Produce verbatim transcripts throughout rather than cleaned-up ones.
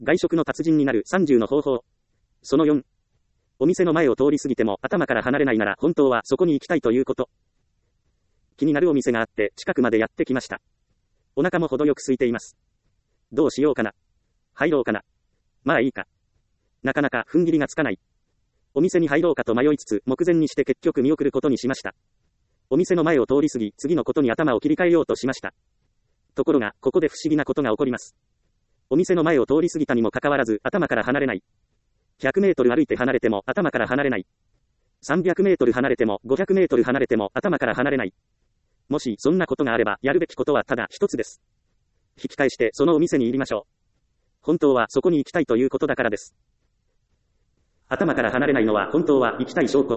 外食の達人になるさんじゅうの方法。そのよん。お店の前を通り過ぎても頭から離れないなら本当はそこに行きたいということ。気になるお店があって近くまでやってきました。お腹も程よく空いています。どうしようかな。入ろうかな。まあいいか。なかなか踏ん切りがつかない。お店に入ろうかと迷いつつ目前にして結局見送ることにしました。お店の前を通り過ぎ次のことに頭を切り替えようとしました。ところがここで不思議なことが起こります。お店の前を通り過ぎたにもかかわらず頭から離れない。ひゃくメートル歩いて離れても頭から離れない。さんびゃくメートル離れてもごひゃくメートル離れても頭から離れない。もしそんなことがあればやるべきことはただ一つです。引き返してそのお店に入りましょう。本当はそこに行きたいということだからです。頭から離れないのは本当は行きたい証拠。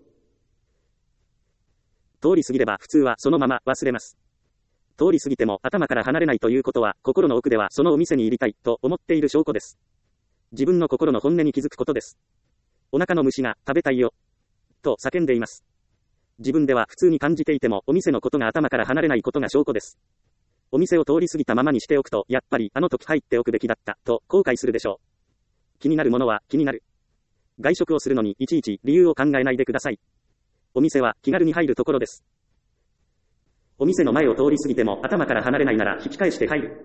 通り過ぎれば普通はそのまま忘れます。通り過ぎても頭から離れないということは心の奥ではそのお店に入りたいと思っている証拠です。自分の心の本音に気づくことです。お腹の虫が食べたいよと叫んでいます。自分では普通に感じていてもお店のことが頭から離れないことが証拠です。お店を通り過ぎたままにしておくとやっぱりあの時入っておくべきだったと後悔するでしょう。気になるものは気になる。外食をするのにいちいち理由を考えないでください。お店は気軽に入るところです。お店の前を通り過ぎても頭から離れないなら引き返して入る。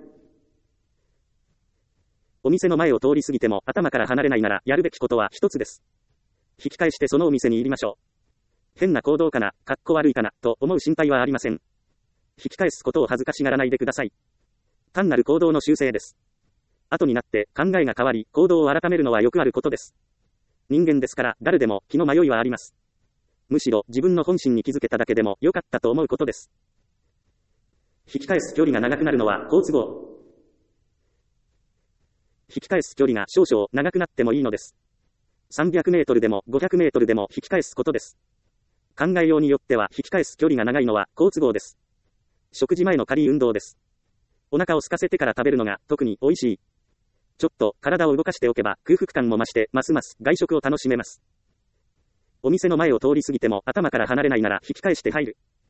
お店の前を通り過ぎても頭から離れないならやるべきことは一つです。引き返してそのお店に入りましょう。変な行動かな、かっこ悪いかな、と思う心配はありません。引き返すことを恥ずかしがらないでください。単なる行動の修正です。後になって考えが変わり行動を改めるのはよくあることです。人間ですから誰でも気の迷いはあります。むしろ自分の本心に気づけただけでも良かったと思うことです。引き返す距離が長くなるのは好都合。引き返す距離が少々長くなってもいいのです。さんびゃくメートルでもごひゃくメートルでも引き返すことです。考えようによっては引き返す距離が長いのは好都合です。食事前の軽い運動です。お腹を空かせてから食べるのが特に美味しい。ちょっと体を動かしておけば空腹感も増してますます外食を楽しめます。お店の前を通り過ぎても頭から離れないなら引き返して入る。